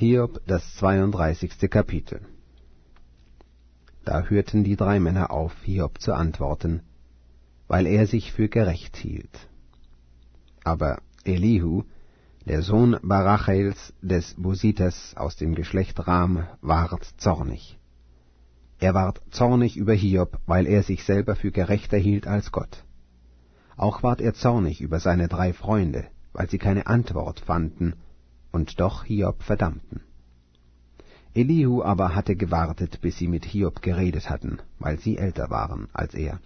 Hiob, das 32. Kapitel. Da hörten die 3 Männer auf, Hiob zu antworten, weil er sich für gerecht hielt. Aber Elihu, der Sohn Barachels des Bositers aus dem Geschlecht Ram, ward zornig. Er ward zornig über Hiob, weil er sich selber für gerechter hielt als Gott. Auch ward er zornig über seine 3 Freunde, weil sie keine Antwort fanden und doch Hiob verdammten. Elihu aber hatte gewartet, bis sie mit Hiob geredet hatten, weil sie älter waren als er.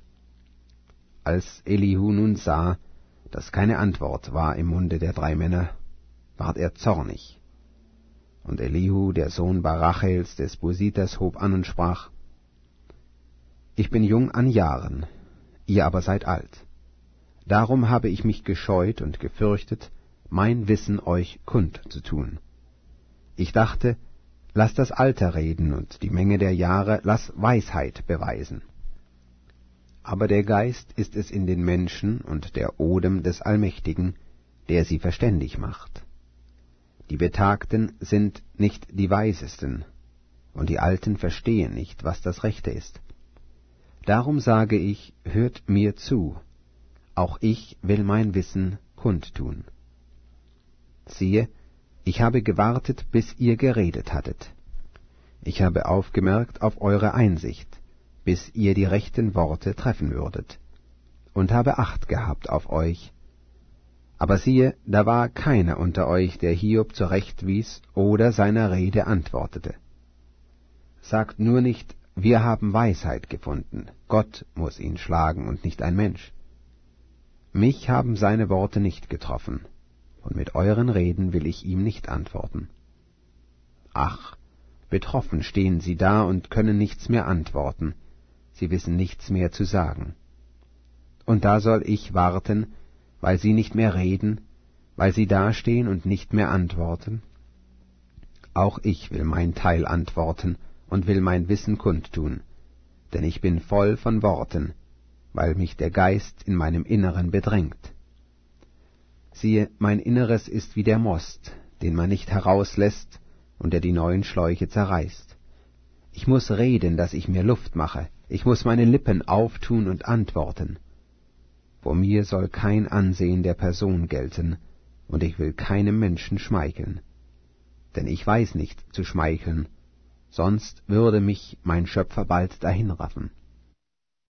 Als Elihu nun sah, dass keine Antwort war im Munde der 3 Männer, ward er zornig. Und Elihu, der Sohn Barachels des Bositers, hob an und sprach: Ich bin jung an Jahren, ihr aber seid alt. Darum habe ich mich gescheut und gefürchtet, mein Wissen euch kund zu tun. Ich dachte, lass das Alter reden und die Menge der Jahre lass Weisheit beweisen. Aber der Geist ist es in den Menschen und der Odem des Allmächtigen, der sie verständig macht. Die Betagten sind nicht die Weisesten, und die Alten verstehen nicht, was das Rechte ist. Darum sage ich, hört mir zu, auch ich will mein Wissen kundtun. Siehe, ich habe gewartet, bis ihr geredet hattet. Ich habe aufgemerkt auf eure Einsicht, bis ihr die rechten Worte treffen würdet, und habe Acht gehabt auf euch. Aber siehe, da war keiner unter euch, der Hiob zurechtwies oder seiner Rede antwortete. Sagt nur nicht, wir haben Weisheit gefunden, Gott muß ihn schlagen und nicht ein Mensch. Mich haben seine Worte nicht getroffen, und mit euren Reden will ich ihm nicht antworten. Ach, betroffen stehen sie da und können nichts mehr antworten, sie wissen nichts mehr zu sagen. Und da soll ich warten, weil sie nicht mehr reden, weil sie dastehen und nicht mehr antworten? Auch ich will mein Teil antworten und will mein Wissen kundtun, denn ich bin voll von Worten, weil mich der Geist in meinem Inneren bedrängt. Siehe, mein Inneres ist wie der Most, den man nicht herauslässt und der die neuen Schläuche zerreißt. Ich muß reden, dass ich mir Luft mache, ich muß meine Lippen auftun und antworten. Vor mir soll kein Ansehen der Person gelten, und ich will keinem Menschen schmeicheln. Denn ich weiß nicht zu schmeicheln, sonst würde mich mein Schöpfer bald dahinraffen.